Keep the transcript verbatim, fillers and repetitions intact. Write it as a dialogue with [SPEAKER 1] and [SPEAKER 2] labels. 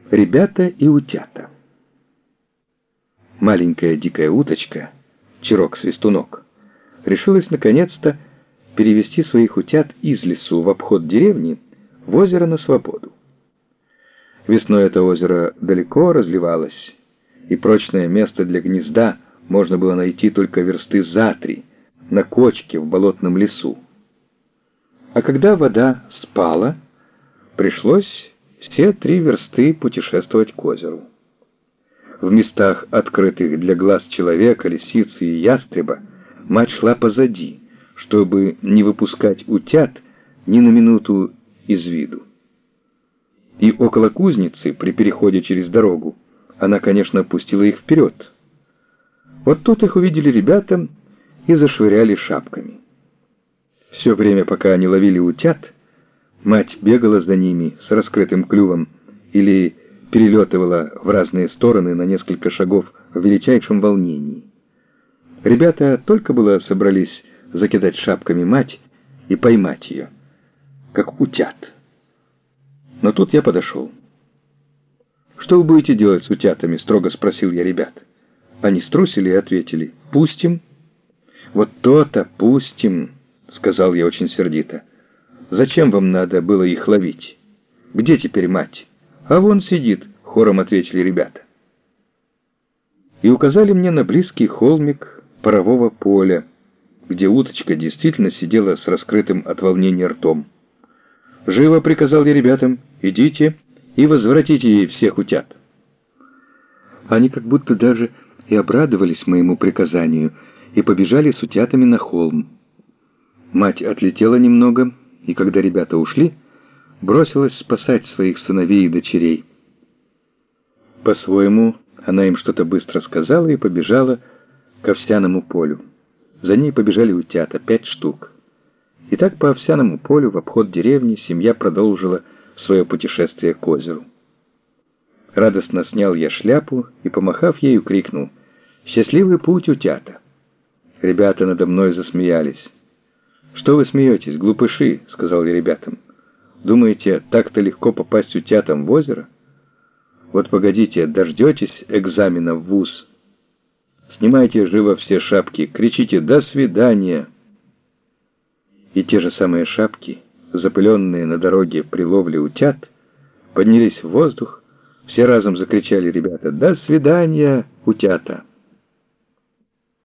[SPEAKER 1] Ребята и утята. Маленькая дикая уточка, Чирок-Свистунок, решилась наконец-то перевести своих утят из лесу в обход деревни в озеро на свободу. Весной это озеро далеко разливалось, и прочное место для гнезда можно было найти только версты за три, на кочке в болотном лесу. А когда вода спала, пришлось все три версты путешествовать к озеру. В местах, открытых для глаз человека, лисицы и ястреба, мать шла позади, чтобы не выпускать утят ни на минуту из виду. И около кузницы, при переходе через дорогу, она, конечно, пустила их вперед. Вот тут их увидели ребята и зашвыряли шапками. Все время, пока они ловили утят, мать бегала за ними с раскрытым клювом или перелетывала в разные стороны на несколько шагов в величайшем волнении. Ребята только было собрались закидать шапками мать и поймать ее, как утят. Но тут я подошел. «Что вы будете делать с утятами?» — строго спросил я ребят. Они струсили и ответили: «Пустим». «Вот то-то, пустим», — сказал я очень сердито. «Зачем вам надо было их ловить? Где теперь мать?» «А вон сидит», — хором ответили ребята. И указали мне на близкий холмик парового поля, где уточка действительно сидела с раскрытым от волнения ртом. «Живо», — приказал я ребятам, — «идите и возвратите ей всех утят». Они как будто даже и обрадовались моему приказанию и побежали с утятами на холм. Мать отлетела немного, и когда ребята ушли, бросилась спасать своих сыновей и дочерей. По-своему, она им что-то быстро сказала и побежала к овсяному полю. За ней побежали утята, пять штук. И так по овсяному полю в обход деревни семья продолжила свое путешествие к озеру. Радостно снял я шляпу и, помахав ею, крикнул: «Счастливый путь, утята!» Ребята надо мной засмеялись. «Что вы смеетесь, глупыши?» — сказал я ребятам. «Думаете, так-то легко попасть утятам в озеро? Вот погодите, дождетесь экзамена в вуз. Снимайте живо все шапки, кричите «До свидания!» И те же самые шапки, запыленные на дороге при ловле утят, поднялись в воздух, все разом закричали ребята: «До свидания, утята!»